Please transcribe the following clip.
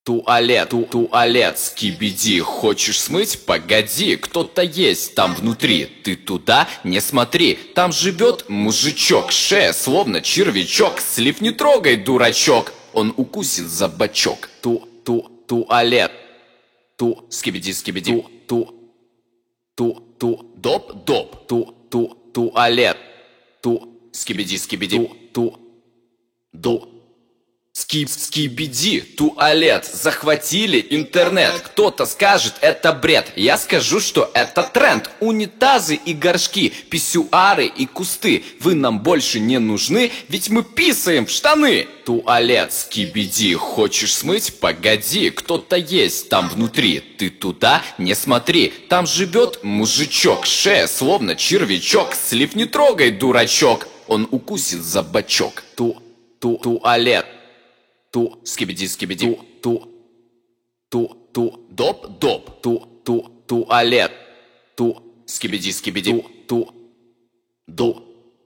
туалет, скибиди. Хочешь смыть? Погоди, кто-то есть там внутри. Ты туда не смотри, там живет мужичок. Шея словно червячок, слив не трогай, дурачок. Он укусит за бочок. Туалет. Скибиди. Доп. Туалет. Скибиди. Скибиди, туалет, захватили интернет. Кто-то скажет, это бред. Я скажу, что это тренд. Унитазы и горшки, писсуары и кусты. Вы нам больше не нужны, ведь мы писаем в штаны. Туалет, скибиди, хочешь смыть? Погоди, кто-то есть там внутри. Ты туда не смотри, там живет мужичок. Шея словно червячок, слив не трогай, дурачок. Он укусит за бочок. Туалет. Скибиди. Доп. Туалет. Скибиди.